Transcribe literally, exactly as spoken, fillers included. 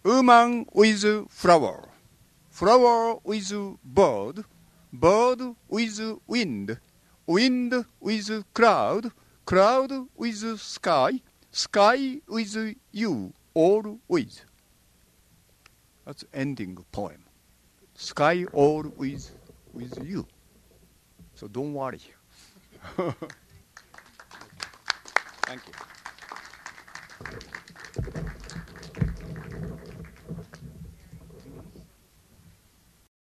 woman with flower, flower with bird, bird with wind, wind with cloud, cloud with sky, sky with you, all with. That's ending poem. Sky all with with you. So don't worry. Thank you.